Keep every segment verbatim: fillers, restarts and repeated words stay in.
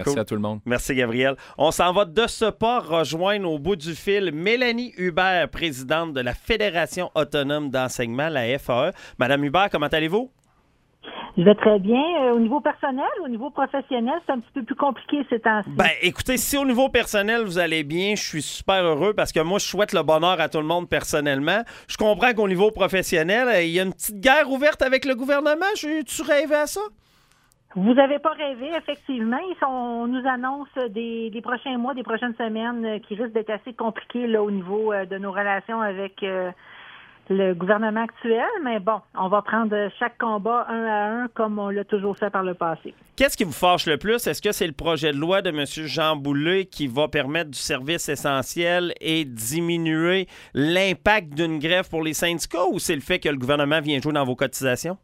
Merci cool. à tout le monde. Merci, Gabriel. On s'en va de ce pas rejoindre au bout du fil Mélanie Hubert, présidente de la Fédération autonome d'enseignement, la F A E. Madame Hubert, comment allez-vous? Je vais très bien. Euh, au niveau personnel, au niveau professionnel, c'est un petit peu plus compliqué ces temps-ci. Ben, écoutez, si au niveau personnel, vous allez bien, je suis super heureux parce que moi, je souhaite le bonheur à tout le monde personnellement. Je comprends qu'au niveau professionnel, il y a une petite guerre ouverte avec le gouvernement. Tu rêvais à ça? Vous n'avez pas rêvé, effectivement. Ils sont, on nous annonce des, des prochains mois, des prochaines semaines euh, qui risquent d'être assez compliqués là, au niveau euh, de nos relations avec euh, le gouvernement actuel. Mais bon, on va prendre chaque combat un à un comme on l'a toujours fait par le passé. Qu'est-ce qui vous fâche le plus? Est-ce que c'est le projet de loi de M. Jean Boulet qui va permettre du service essentiel et diminuer l'impact d'une grève pour les syndicats ou c'est le fait que le gouvernement vient jouer dans vos cotisations?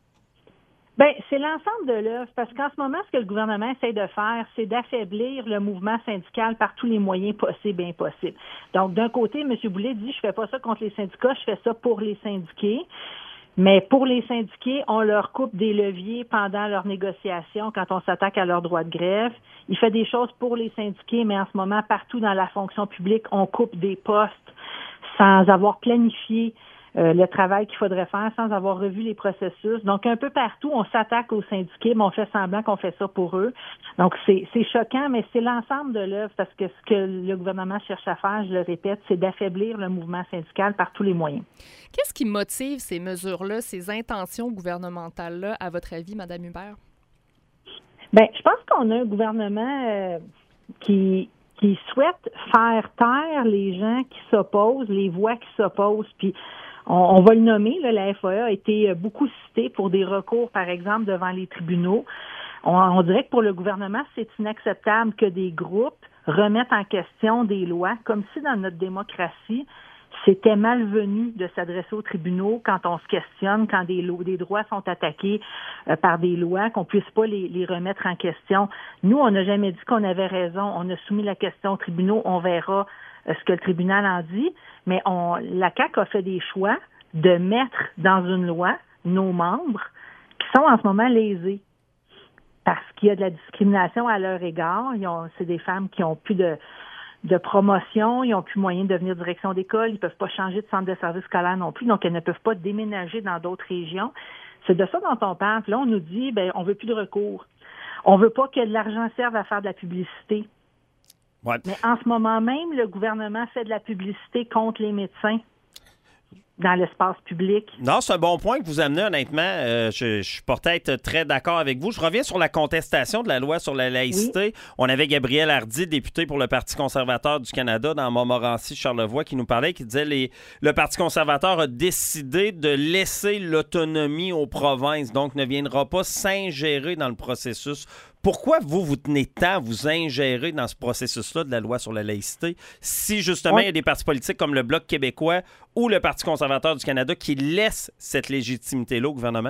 Bien, c'est l'ensemble de l'œuvre, parce qu'en ce moment, ce que le gouvernement essaie de faire, c'est d'affaiblir le mouvement syndical par tous les moyens possibles et impossibles. Donc, d'un côté, M. Boulet dit, je fais pas ça contre les syndicats, je fais ça pour les syndiqués. Mais pour les syndiqués, on leur coupe des leviers pendant leurs négociations quand on s'attaque à leur droit de grève. Il fait des choses pour les syndiqués, mais en ce moment, partout dans la fonction publique, on coupe des postes sans avoir planifié Euh, le travail qu'il faudrait faire sans avoir revu les processus. Donc, un peu partout, on s'attaque aux syndiqués, mais on fait semblant qu'on fait ça pour eux. Donc, c'est, c'est choquant, mais c'est l'ensemble de l'œuvre parce que ce que le gouvernement cherche à faire, je le répète, c'est d'affaiblir le mouvement syndical par tous les moyens. Qu'est-ce qui motive ces mesures-là, ces intentions gouvernementales-là, à votre avis, Mme Hubert? Bien, je pense qu'on a un gouvernement euh, qui... qui souhaite faire taire les gens qui s'opposent, les voix qui s'opposent, puis on, on va le nommer, là, la F A E a été beaucoup citée pour des recours, par exemple, devant les tribunaux. On, on dirait que pour le gouvernement, c'est inacceptable que des groupes remettent en question des lois, comme si dans notre démocratie, c'était malvenu de s'adresser aux tribunaux quand on se questionne, quand des, lo- des droits sont attaqués euh, par des lois, qu'on puisse pas les, les remettre en question. Nous, on n'a jamais dit qu'on avait raison. On a soumis la question aux tribunaux. On verra euh, ce que le tribunal en dit. Mais on, la C A Q a fait des choix de mettre dans une loi nos membres qui sont en ce moment lésés parce qu'il y a de la discrimination à leur égard. Ils ont, c'est des femmes qui ont plus de de promotion, ils n'ont plus moyen de devenir direction d'école, ils ne peuvent pas changer de centre de service scolaire non plus, donc ils ne peuvent pas déménager dans d'autres régions. C'est de ça dont on parle. Puis là, on nous dit, ben, on veut plus de recours. On veut pas que de l'argent serve à faire de la publicité. Ouais. Mais en ce moment même, le gouvernement fait de la publicité contre les médecins dans l'espace public. Non, c'est un bon point que vous amenez, honnêtement. Euh, je, je suis peut-être très d'accord avec vous. Je reviens sur la contestation de la loi sur la laïcité. Oui. On avait Gabriel Hardy, député pour le Parti conservateur du Canada dans Montmorency-Charlevoix, qui nous parlait, qui disait les, le Parti conservateur a décidé de laisser l'autonomie aux provinces, donc ne viendra pas s'ingérer dans le processus. Pourquoi vous, vous tenez tant à vous ingérer dans ce processus-là de la loi sur la laïcité si, justement, oui. il y a des partis politiques comme le Bloc québécois ou le Parti conservateur du Canada qui laissent cette légitimité-là au gouvernement?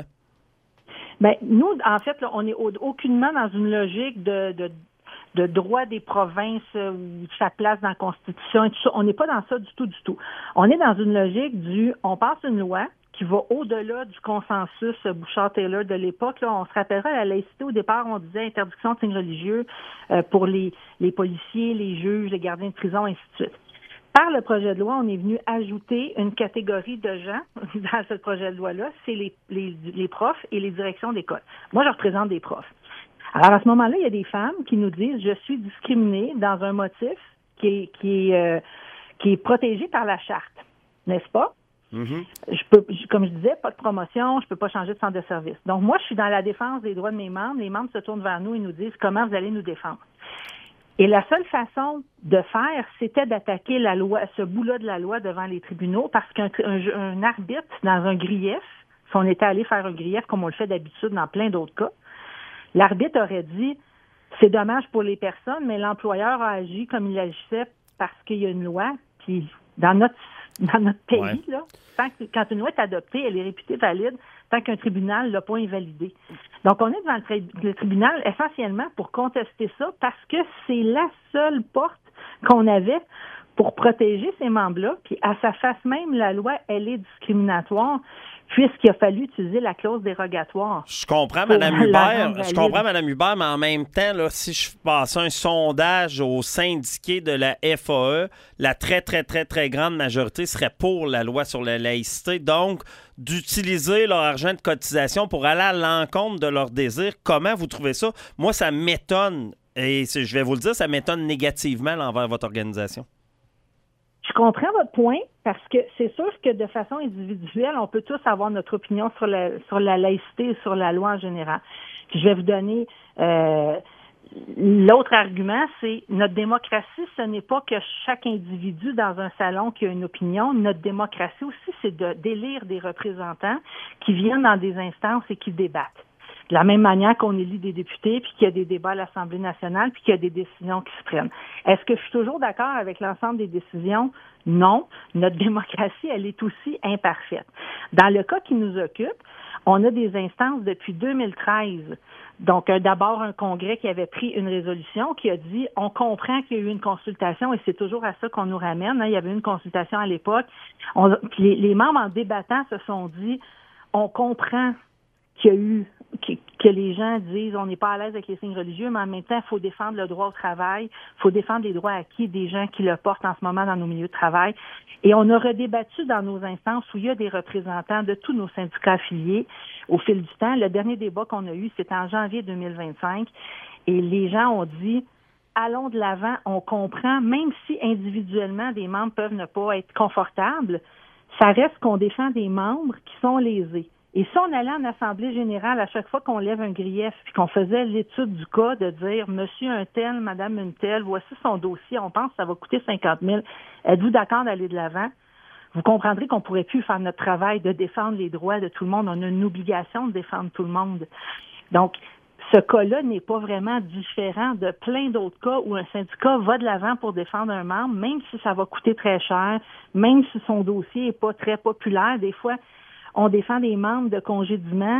Bien, nous, en fait, là, on n'est aucunement dans une logique de, de, de droit des provinces euh, ou de sa place dans la Constitution et tout ça. On n'est pas dans ça du tout, du tout. On est dans une logique du « on passe une loi », qui va au-delà du consensus Bouchard-Taylor de l'époque. Là, on se rappellera, la laïcité, au départ, on disait interdiction de signes religieux euh, pour les, les policiers, les juges, les gardiens de prison, ainsi de suite. Par le projet de loi, on est venu ajouter une catégorie de gens dans ce projet de loi-là, c'est les, les, les profs et les directions d'école. Moi, je représente des profs. Alors, à ce moment-là, il y a des femmes qui nous disent « je suis discriminée dans un motif qui est, qui est, euh, qui est protégé par la charte », n'est-ce pas? Mm-hmm. Je peux, comme je disais, pas de promotion, je peux pas changer de centre de service. Donc moi, je suis dans la défense des droits de mes membres. Les membres se tournent vers nous et nous disent comment vous allez nous défendre. Et la seule façon de faire, c'était d'attaquer la loi, ce bout-là de la loi devant les tribunaux, parce qu'un un, un arbitre dans un grief, si on était allé faire un grief comme on le fait d'habitude dans plein d'autres cas, l'arbitre aurait dit c'est dommage pour les personnes, mais l'employeur a agi comme il agissait parce qu'il y a une loi, puis dans notre Dans notre pays, ouais. là, tant que, quand une loi est adoptée, elle est réputée valide tant qu'un tribunal ne l'a pas invalidée. Donc, on est devant le, tri- le tribunal essentiellement pour contester ça parce que c'est la seule porte qu'on avait pour protéger ces membres-là. Puis, à sa face même, la loi, elle est discriminatoire. puisqu'il a fallu utiliser la clause dérogatoire. Je comprends, Mme Hubert. Je comprends, Mme Hubert, mais en même temps, là, si je passe un sondage aux syndiqués de la F A E, la très, très, très, très grande majorité serait pour la loi sur la laïcité. Donc, d'utiliser leur argent de cotisation pour aller à l'encontre de leurs désirs, comment vous trouvez ça? Moi, ça m'étonne. Et je vais vous le dire, ça m'étonne négativement envers votre organisation. Je comprends votre point parce que c'est sûr que de façon individuelle, on peut tous avoir notre opinion sur la, sur la laïcité et sur la loi en général. Puis je vais vous donner euh, l'autre argument, c'est notre démocratie, ce n'est pas que chaque individu dans un salon qui a une opinion. Notre démocratie aussi, c'est de d'élire des représentants qui viennent dans des instances et qui débattent. De la même manière qu'on élit des députés, puis qu'il y a des débats à l'Assemblée nationale, puis qu'il y a des décisions qui se prennent. Est-ce que je suis toujours d'accord avec l'ensemble des décisions? Non. Notre démocratie, elle est aussi imparfaite. Dans le cas qui nous occupe, on a des instances depuis deux mille treize. Donc, euh, d'abord, un congrès qui avait pris une résolution qui a dit, on comprend qu'il y a eu une consultation, et c'est toujours à ça qu'on nous ramène. Hein. Il y avait eu une consultation à l'époque. On, puis les, les membres, en débattant, se sont dit, on comprend qu'il y a eu que, que les gens disent on n'est pas à l'aise avec les signes religieux, mais en même temps, il faut défendre le droit au travail, il faut défendre les droits acquis des gens qui le portent en ce moment dans nos milieux de travail. Et on a redébattu dans nos instances où il y a des représentants de tous nos syndicats affiliés au fil du temps. Le dernier débat qu'on a eu, c'était en janvier deux mille vingt-cinq, et les gens ont dit allons de l'avant, on comprend, même si individuellement des membres peuvent ne pas être confortables, ça reste qu'on défend des membres qui sont lésés. Et si on allait en assemblée générale, à chaque fois qu'on lève un grief, puis qu'on faisait l'étude du cas, de dire monsieur un tel, madame une telle, voici son dossier, on pense que ça va coûter cinquante mille, êtes-vous d'accord d'aller de l'avant? Vous comprendrez qu'on ne pourrait plus faire notre travail de défendre les droits de tout le monde. On a une obligation de défendre tout le monde. Donc, ce cas-là n'est pas vraiment différent de plein d'autres cas où un syndicat va de l'avant pour défendre un membre, même si ça va coûter très cher, même si son dossier n'est pas très populaire. Des fois, on défend des membres de congédiement,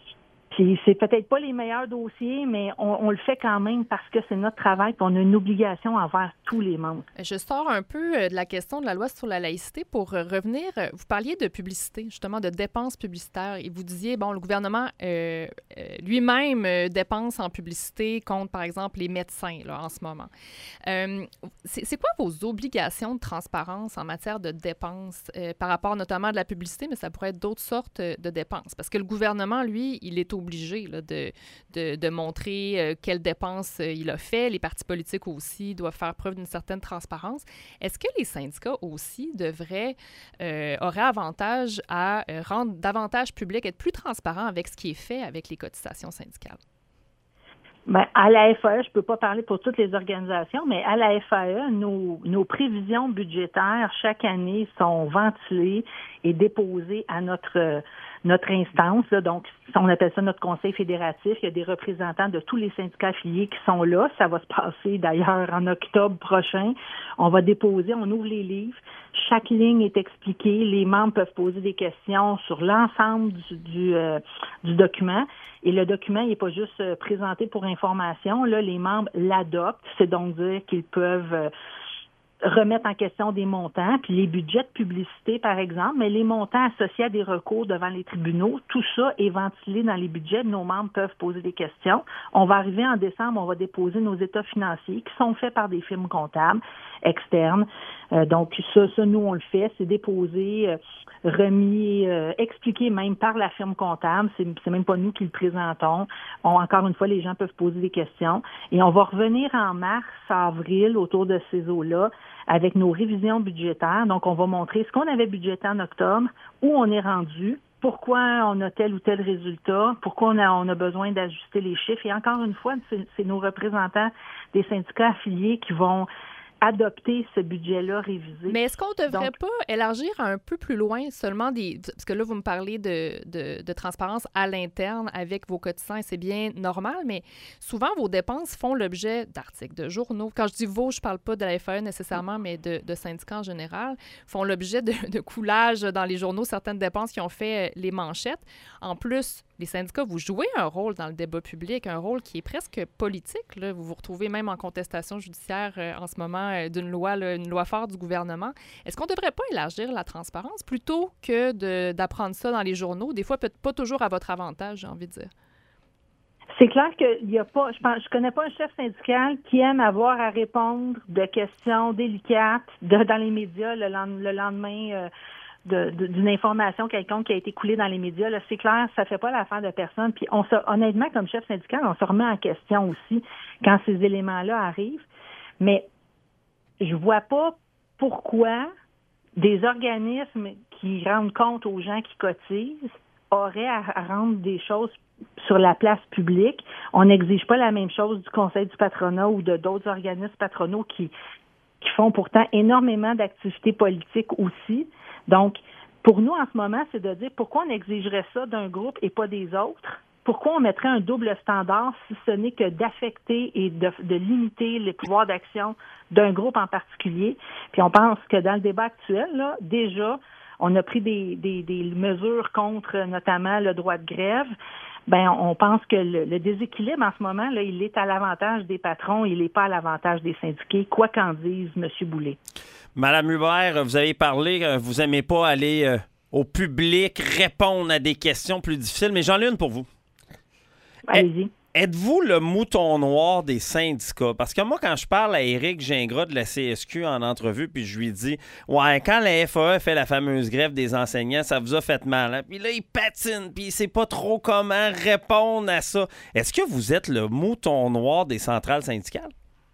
puis c'est peut-être pas les meilleurs dossiers, mais on, on le fait quand même parce que c'est notre travail, puis on a une obligation envers tous les membres. Je sors un peu de la question de la loi sur la laïcité pour revenir. Vous parliez de publicité, justement, de dépenses publicitaires, et vous disiez, bon, le gouvernement euh, lui-même euh, dépense en publicité contre, par exemple, les médecins, là, en ce moment. Euh, c'est, c'est quoi vos obligations de transparence en matière de dépenses euh, par rapport notamment à de la publicité, mais ça pourrait être d'autres sortes de dépenses? Parce que le gouvernement, lui, il est obligé là, de, de, de montrer euh, quelles dépenses euh, il a fait. Les partis politiques aussi doivent faire preuve d'une certaine transparence. Est-ce que les syndicats aussi devraient, euh, auraient avantage à euh, rendre davantage public, être plus transparents avec ce qui est fait avec les cotisations syndicales? Bien, à la F A E, je ne peux pas parler pour toutes les organisations, mais à la F A E, nos, nos prévisions budgétaires chaque année sont ventilées et déposées à notre notre instance. Là, donc, on appelle ça notre conseil fédératif. Il y a des représentants de tous les syndicats affiliés qui sont là. Ça va se passer d'ailleurs en octobre prochain. On va déposer, on ouvre les livres. Chaque ligne est expliquée. Les membres peuvent poser des questions sur l'ensemble du, du, euh, du document. Et le document, il n'est pas juste euh, présenté pour information. Là, les membres l'adoptent. C'est donc dire qu'ils peuvent euh, remettre en question des montants, puis les budgets de publicité, par exemple, mais les montants associés à des recours devant les tribunaux, tout ça est ventilé dans les budgets. Nos membres peuvent poser des questions. On va arriver en décembre, on va déposer nos états financiers qui sont faits par des firmes comptables externes. Euh, donc, ça, ça, nous, on le fait. C'est déposé, euh, remis, euh, expliqué même par la firme comptable. C'est, c'est même pas nous qui le présentons. On, encore une fois, les gens peuvent poser des questions. Et on va revenir en mars, avril, autour de ces eaux-là, avec nos révisions budgétaires. Donc, on va montrer ce qu'on avait budgété en octobre, où on est rendu, pourquoi on a tel ou tel résultat, pourquoi on a, on a besoin d'ajuster les chiffres. Et encore une fois, c'est, c'est nos représentants des syndicats affiliés qui vont adopter ce budget-là révisé. Mais est-ce qu'on ne devrait Donc, pas élargir un peu plus loin seulement des... Parce que là, vous me parlez de, de, de transparence à l'interne avec vos cotisants, et c'est bien normal, mais souvent, vos dépenses font l'objet d'articles de journaux. Quand je dis vos, je ne parle pas de la F A E nécessairement, mais de, de syndicats en général, font l'objet de, de coulage dans les journaux, certaines dépenses qui ont fait les manchettes. En plus, les syndicats, vous jouez un rôle dans le débat public, un rôle qui est presque politique. Là. Vous vous retrouvez même en contestation judiciaire euh, en ce moment euh, d'une loi, là, une loi forte du gouvernement. Est-ce qu'on ne devrait pas élargir la transparence plutôt que de, d'apprendre ça dans les journaux? Des fois, peut-être pas toujours à votre avantage, j'ai envie de dire. C'est clair qu'il y a pas, je pense, je connais pas un chef syndical qui aime avoir à répondre de questions délicates de, dans les médias le, le lendemain euh, de, de, d'une information quelconque qui a été coulée dans les médias. Là, c'est clair, ça fait pas l'affaire de personne. Puis on se, honnêtement, comme chef syndical, on se remet en question aussi quand ces éléments-là arrivent. Mais je vois pas pourquoi des organismes qui rendent compte aux gens qui cotisent auraient à rendre des choses sur la place publique. On n'exige pas la même chose du Conseil du patronat ou de d'autres organismes patronaux qui, qui font pourtant énormément d'activités politiques aussi. Donc, pour nous, en ce moment, c'est de dire pourquoi on exigerait ça d'un groupe et pas des autres? Pourquoi on mettrait un double standard si ce n'est que d'affecter et de, de limiter les pouvoirs d'action d'un groupe en particulier? Puis on pense que dans le débat actuel, là, déjà, on a pris des, des, des mesures contre notamment le droit de grève. Ben, on pense que le, le déséquilibre en ce moment, là, il est à l'avantage des patrons, il n'est pas à l'avantage des syndiqués, quoi qu'en dise M. Boulay. Madame Hubert, vous avez parlé, vous n'aimez pas aller euh, au public répondre à des questions plus difficiles, mais j'en ai une pour vous. Allez-y. Êtes-vous le mouton noir des syndicats? Parce que moi, quand je parle à Éric Gingras de la C S Q en entrevue, puis je lui dis « Ouais, quand la F A E fait la fameuse grève des enseignants, ça vous a fait mal. Hein? » Puis là, il patine, puis il sait pas trop comment répondre à ça. Est-ce que vous êtes le mouton noir des centrales syndicales?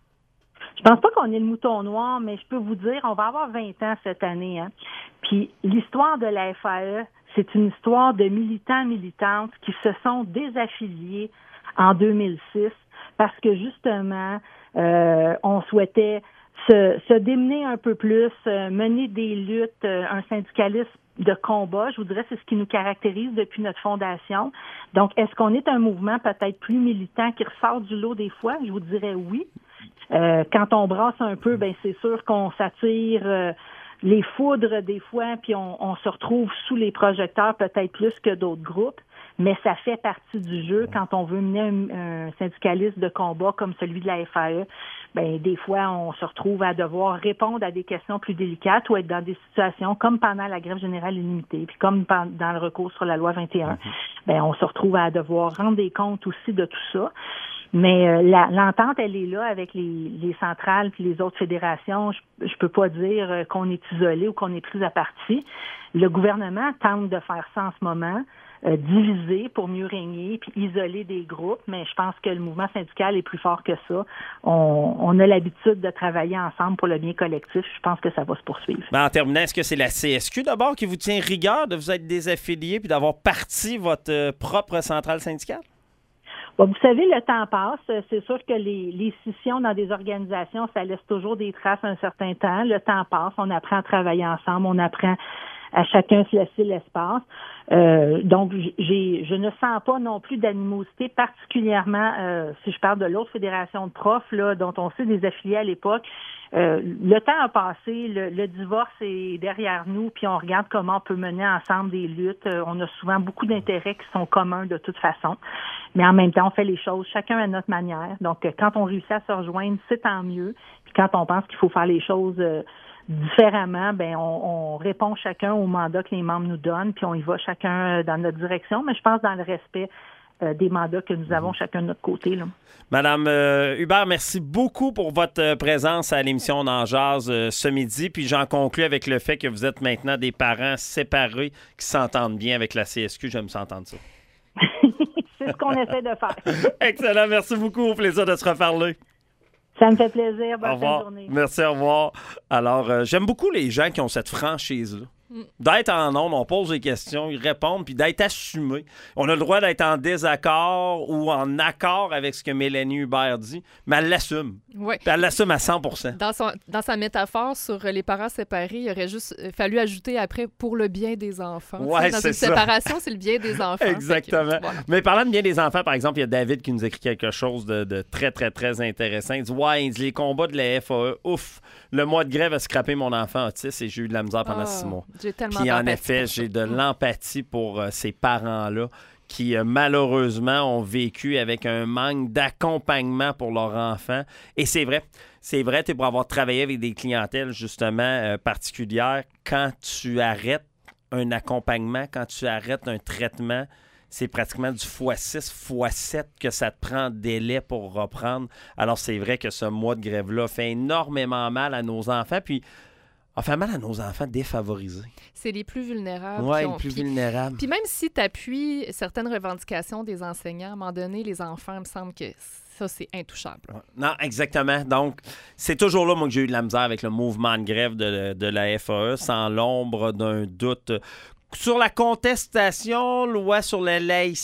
Je pense pas qu'on est le mouton noir, mais je peux vous dire, on va avoir vingt ans cette année. Hein? Puis l'histoire de la F A E, c'est une histoire de militants, militantes qui se sont désaffiliés en deux mille six, parce que justement, euh, on souhaitait se, se démener un peu plus, euh, mener des luttes, euh, un syndicalisme de combat. Je vous dirais, c'est ce qui nous caractérise depuis notre fondation. Donc, est-ce qu'on est un mouvement peut-être plus militant qui ressort du lot des fois? Je vous dirais oui. Euh, quand on brasse un peu, ben c'est sûr qu'on s'attire euh, les foudres des fois, puis on, on se retrouve sous les projecteurs peut-être plus que d'autres groupes. Mais ça fait partie du jeu quand on veut mener un, un syndicalisme de combat comme celui de la F A E. Ben des fois, on se retrouve à devoir répondre à des questions plus délicates ou être dans des situations comme pendant la grève générale illimitée, puis comme dans le recours sur la loi vingt et un. Mm-hmm. Ben on se retrouve à devoir rendre des comptes aussi de tout ça. Mais euh, la, l'entente, elle est là avec les, les centrales puis les autres fédérations. Je, je peux pas dire euh, qu'on est isolé ou qu'on est pris à partie. Le gouvernement tente de faire ça en ce moment. Euh, diviser pour mieux régner, puis isoler des groupes, mais je pense que le mouvement syndical est plus fort que ça. On, on a l'habitude de travailler ensemble pour le bien collectif. Je pense que ça va se poursuivre. Ben, en terminant, est-ce que c'est la C S Q d'abord qui vous tient rigueur de vous être désaffilié puis d'avoir parti votre euh, propre centrale syndicale? Bon, vous savez, le temps passe. C'est sûr que les, les scissions dans des organisations, ça laisse toujours des traces un certain temps. Le temps passe, on apprend à travailler ensemble, on apprend à chacun se laisser l'espace. Euh, donc, j'ai, je ne sens pas non plus d'animosité, particulièrement euh, si je parle de l'autre fédération de profs, là, dont on s'est désaffilié à l'époque. Euh, le temps a passé, le, le divorce est derrière nous, puis on regarde comment on peut mener ensemble des luttes. Euh, on a souvent beaucoup d'intérêts qui sont communs de toute façon, mais en même temps, on fait les choses chacun à notre manière. Donc, quand on réussit à se rejoindre, c'est tant mieux. Puis quand on pense qu'il faut faire les choses euh, différemment, ben on, on répond chacun au mandat que les membres nous donnent, puis on y va chacun dans notre direction, mais je pense dans le respect euh, des mandats que nous avons chacun de notre côté. Là. Madame euh, Hubert, merci beaucoup pour votre présence à l'émission On en jase euh, ce midi, puis j'en conclus avec le fait que vous êtes maintenant des parents séparés qui s'entendent bien avec la C S Q. J'aime s'entendre ça. C'est ce qu'on essaie de faire. Excellent, merci beaucoup, au plaisir de se reparler. Ça me fait plaisir. Bonne au revoir. Fin de journée. Merci, au revoir. Alors, euh, j'aime beaucoup les gens qui ont cette franchise-là. Mm. D'être en ondes, on pose des questions, ils répondent, puis d'être assumé. On a le droit d'être en désaccord ou en accord avec ce que Mélanie Hubert dit, mais elle l'assume. Oui. Puis elle l'assume à cent pour cent. Dans, son, dans sa métaphore sur les parents séparés, il aurait juste fallu ajouter après « pour le bien des enfants ». Ouais, dans c'est une ça. séparation, c'est le bien des enfants. Exactement. Que, voilà. Mais parlant de bien des enfants, par exemple, il y a David qui nous écrit quelque chose de, de très, très, très intéressant. Il dit « Ouais, il dit, les combats de la F A E, ouf, le mois de grève a scrappé mon enfant autiste et j'ai eu de la misère pendant oh, six mois. » J'ai tellement Puis en effet, j'ai de l'empathie pour euh, ces parents-là qui, euh, malheureusement, ont vécu avec un manque d'accompagnement pour leur enfant. Et c'est vrai, c'est vrai, tu es pour avoir travaillé avec des clientèles, justement, euh, particulières. Quand tu arrêtes un accompagnement, quand tu arrêtes un traitement, c'est pratiquement du fois six, fois sept que ça te prend de délai pour reprendre. Alors, c'est vrai que ce mois de grève-là fait énormément mal à nos enfants, puis a fait mal à nos enfants défavorisés. C'est les plus vulnérables. Oui, les plus puis, vulnérables. Puis même si tu appuies certaines revendications des enseignants, à un moment donné, les enfants, il me semble que ça, c'est intouchable. Non, exactement. Donc, c'est toujours là, moi, que j'ai eu de la misère avec le mouvement de grève de, de la F A E, sans l'ombre d'un doute. Sur la contestation, loi sur la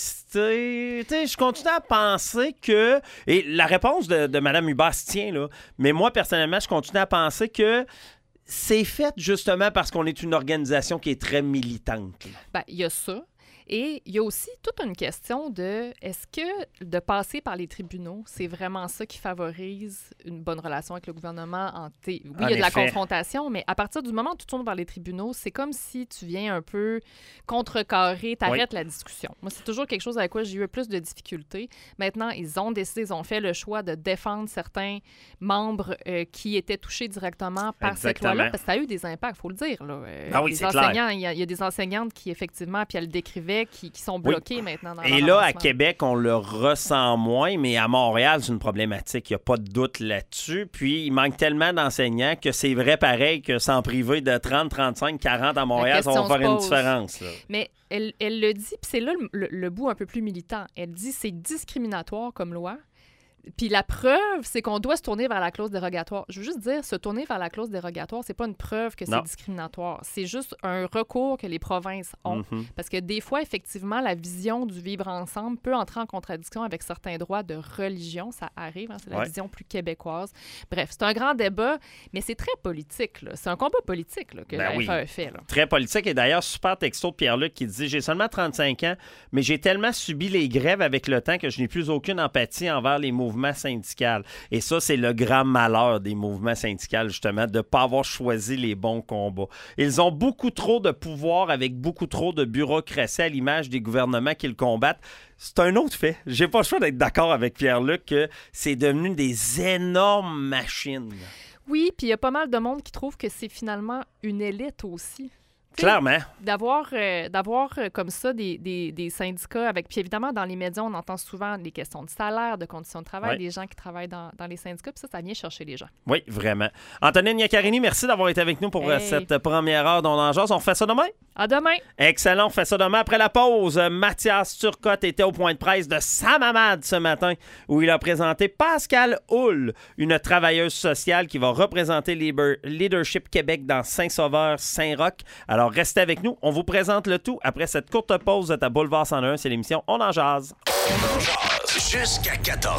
laïcité, je continue à penser que... Et la réponse de, de Mme Hubert se tient, là. Mais moi, personnellement, je continue à penser que c'est fait justement parce qu'on est une organisation qui est très militante. Bien, il y a ça. Et il y a aussi toute une question de est-ce que de passer par les tribunaux, c'est vraiment ça qui favorise une bonne relation avec le gouvernement? En t... Oui, il y a de la confrontation, mais à partir du moment où tu tournes vers les tribunaux, c'est comme si tu viens un peu contrecarrer, t'arrêtes oui. la discussion. Moi, c'est toujours quelque chose avec quoi j'ai eu plus de difficultés. Maintenant, ils ont décidé, ils ont fait le choix de défendre certains membres euh, qui étaient touchés directement par Exactement. cette loi-là, parce que ça a eu des impacts, il faut le dire. Là. Euh, ah oui, les c'est enseignants, clair. Il y, a, il y a des enseignantes qui, effectivement, puis elles le décrivaient, Qui, qui sont bloqués oui. maintenant dans Et là, à Québec, on le ressent moins, mais à Montréal, c'est une problématique. Il n'y a pas de doute là-dessus. Puis, il manque tellement d'enseignants que c'est vrai pareil que s'en priver de trente, trente-cinq, quarante à Montréal, ça va faire une différence. Là. Mais elle, elle le dit, puis c'est là le, le, le bout un peu plus militant. Elle dit c'est discriminatoire comme loi. Puis la preuve, c'est qu'on doit se tourner vers la clause dérogatoire. Je veux juste dire, se tourner vers la clause dérogatoire, c'est pas une preuve que c'est non. discriminatoire. C'est juste un recours que les provinces ont. Mm-hmm. Parce que des fois, effectivement, la vision du vivre ensemble peut entrer en contradiction avec certains droits de religion. Ça arrive, hein, c'est la ouais. vision plus québécoise. Bref, c'est un grand débat, mais c'est très politique. Là. C'est un combat politique là, que ben la oui. F A E fait. Là. Très politique. Et d'ailleurs, super texto de Pierre-Luc qui dit « J'ai seulement trente-cinq ans, mais j'ai tellement subi les grèves avec le temps que je n'ai plus aucune empathie envers les mouvements syndical. » Et ça, c'est le grand malheur des mouvements syndicaux, justement, de ne pas avoir choisi les bons combats. Ils ont beaucoup trop de pouvoir avec beaucoup trop de bureaucratie à l'image des gouvernements qu'ils combattent. C'est un autre fait. J'ai pas le choix d'être d'accord avec Pierre-Luc que c'est devenu des énormes machines. Oui, puis il y a pas mal de monde qui trouve que c'est finalement une élite aussi. T'sais, clairement. D'avoir, euh, d'avoir euh, comme ça des, des, des syndicats avec... Puis évidemment, dans les médias, on entend souvent des questions de salaire, de conditions de travail, oui. des gens qui travaillent dans, dans les syndicats, puis ça, ça vient chercher les gens. Oui, vraiment. Antonine Iaccarini, merci d'avoir été avec nous pour hey. cette première heure d'On en jase. On fait ça demain? À demain. Excellent, on fait ça demain. Après la pause, Mathias Turcotte était au point de presse de Sam Hamad ce matin, où il a présenté Pascal Hull, une travailleuse sociale qui va représenter Leadership Québec dans Saint-Sauveur-Saint-Roch. Alors, Alors, restez avec nous. On vous présente le tout après cette courte pause de ta Boulevard cent un. C'est l'émission On en jase. On en jase jusqu'à quatorze.